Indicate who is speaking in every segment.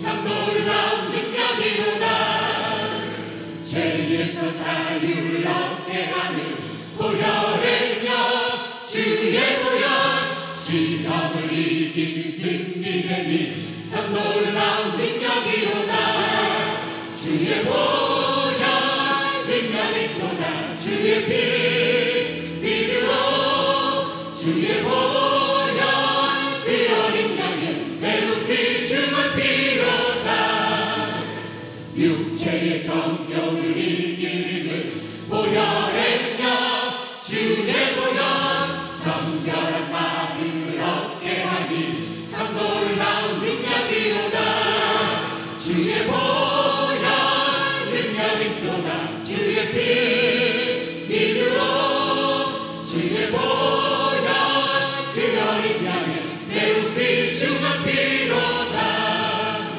Speaker 1: 참 놀라운 능력이로다. 죄에서 자유를 얻게 하는 보혈의 능력, 주의 보혈, 시험을 이기는 승리의 힘, 참 놀라운 능력이로다. 주의 보혈 능력이로다. 주의 피 믿으오. 주의 보혈 그 어린 양의 매우 귀중한 피로다. 육체의 정욕을 이기는 보혈의 능력, 주의 보혈, 정결한 마음을 얻게 하니 참 놀라운 능력이로다. 주의 보혈 능력이로다. 주의 피 믿으오. 주의 보혈 그 어린 양의 매우 귀중한 피로다.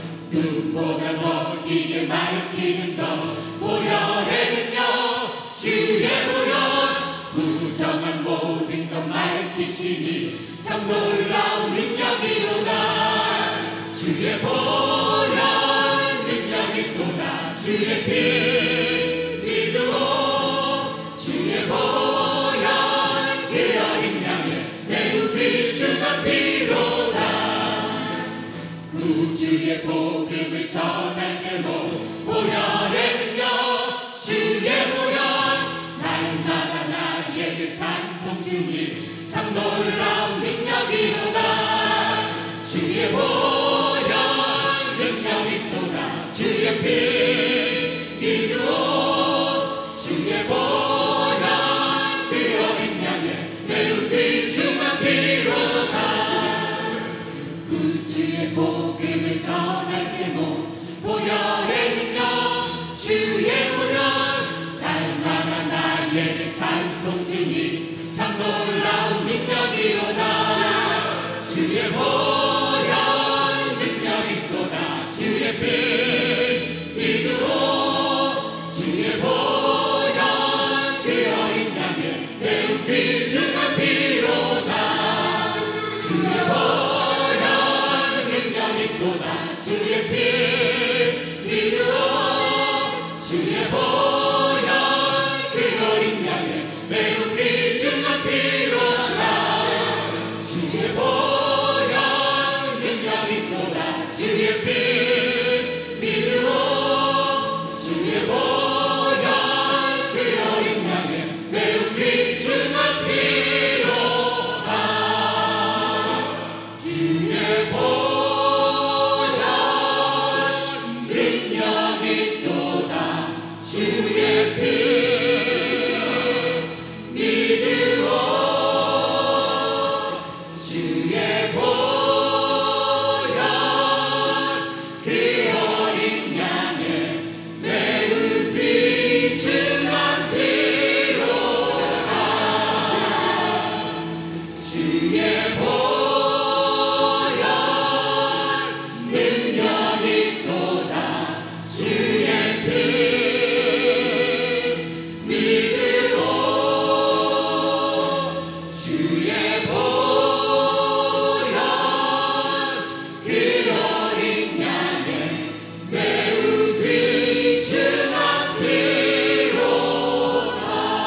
Speaker 1: 눈보다 더 이게 맑히는 것 보혈의 능력, 주의 보혈, 부정한 모든 것 맑히시니 참 놀라운 능력이로다. 주의 보혈 능력이로다. 주의 피 믿으오. 주의 보혈 그 어린 양의 매우 귀중한 피로다. 구주의 복음을 전할 제목 보혈의 능력, 주의 보혈, 날마다 나에게 찬송 주님 참 놀라운 능력이로다. 주의 보혈 능력이로다. 주의 피 믿으오. 주의 보혈 그 어린 양의 매우 귀중한 피로다. 구주의 복음을 전할 제목 보혈의 능력, 주의 보혈, 날마다 나에게 찬송 주니 참 놀라운 능력이로다. 주의 보혈 능력이로다. 주의 피 믿으오. 주의 보혈 그 어린 양의 매우 귀중한 피로다. 주의 보혈 능력이로다. 주의 피 믿으오. 주의 보혈 그 어린 양의 매우 귀중한 피로다. 주의 보혈 능력이로다. 주의 피 믿으오. 주의 보혈 그 어린 양의 매우 귀중한 피로다. 주의 보혈 능력이로다. 주의 피 믿으오. 주의 보혈 그 어린 양의 매우 귀중한 피로다. 주의 보혈 능력이로다. 주의 피 믿으오. 주의 보혈 그 어린 양의 매우 귀중한 피로다.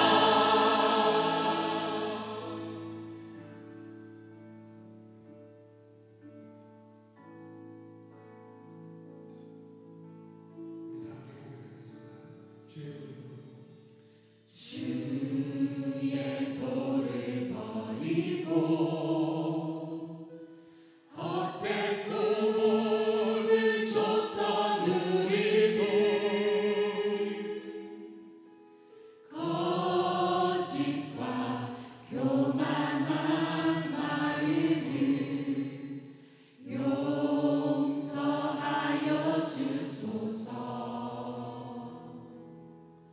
Speaker 1: 주의 도를 버리고 헛된 꿈을 쫓던 우리들, 거짓과 교만한 마음을 용서하여 주소서.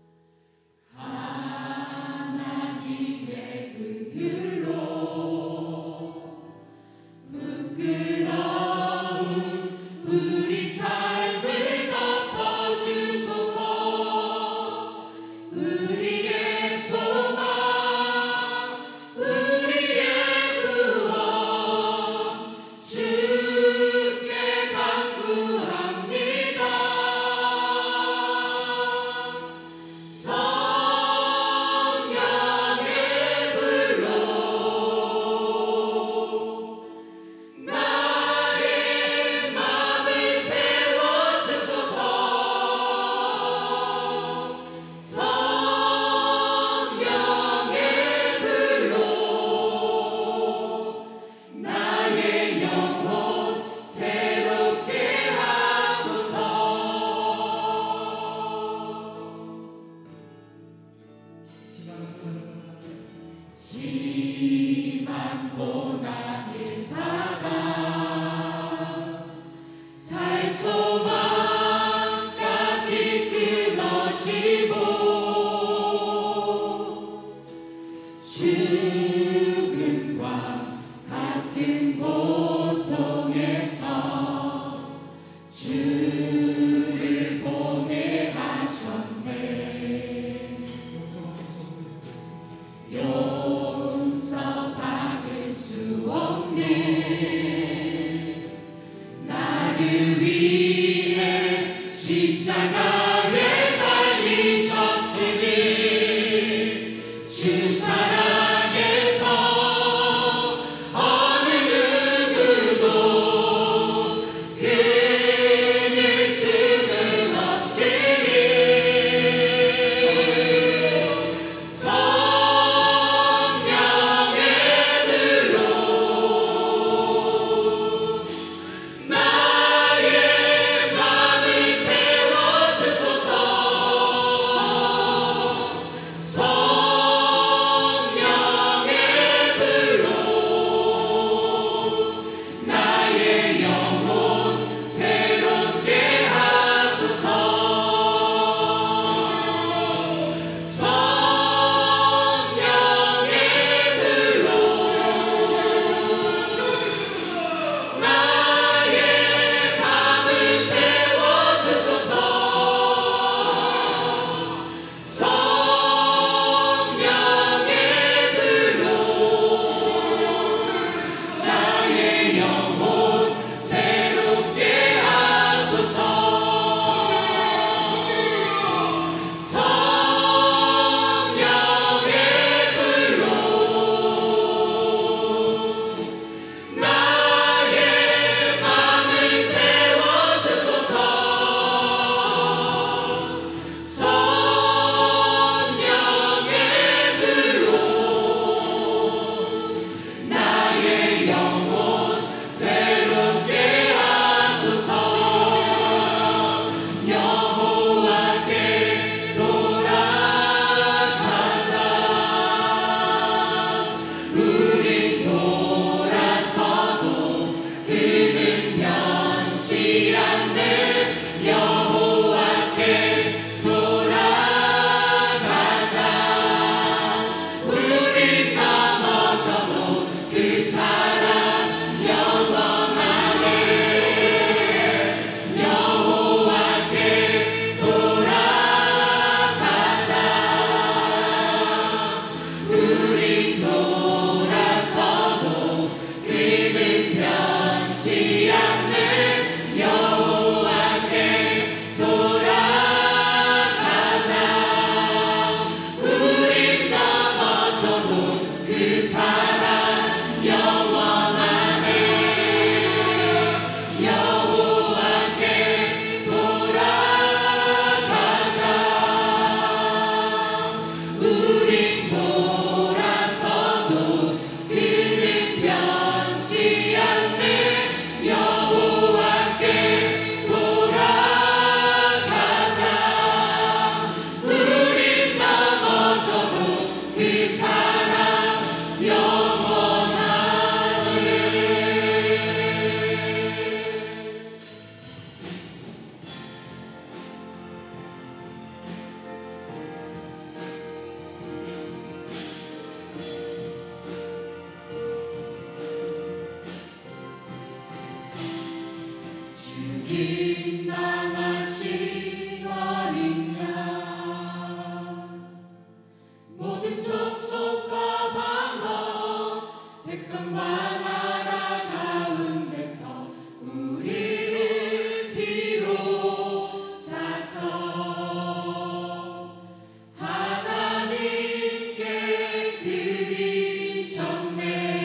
Speaker 1: 여호와께 돌아가자. 우리 넘어져도 그 사랑 영원하네. 여호와께 돌아가자. 우리 돌아서도 그는 변치 않네. 여호와께 돌아가자. 우리 넘어져도 그 사랑 영원하네. 여호와께 돌아가자. 우리 돌아서도 그는 변치 않네. 여호와께 돌아가자. 우리 넘어져도 그 사랑 영원하네. 주님 나가신 어린 양, 모든 족속과 방언 백성과 나라 가운데서 우리를 비로사서 하나님께 드리셨네.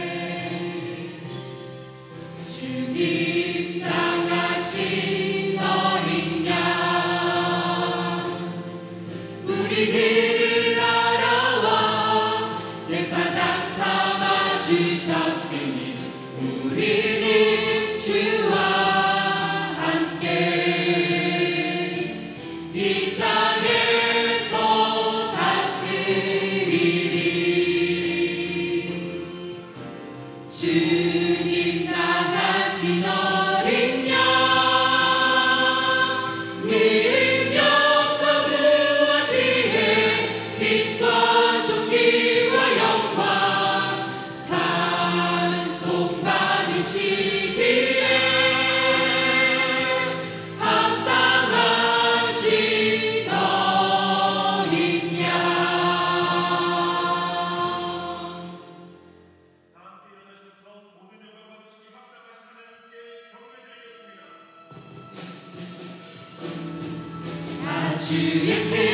Speaker 1: 주님 나가신 어린 양, 우리들을 알아와 제사장 삼아 주셨으니 우리는 주와 함께 이 땅에서 다스리리. 주님 나가신 어린 양, 능력과 부와 지혜, 힘과 존귀와 영광 찬송 받으시기에 합당하신 어린 양.
Speaker 2: 다 함께 일어나셔서 모든 영광 받으시기 합당하신 하나님께 경배드리겠습니다.
Speaker 1: 주의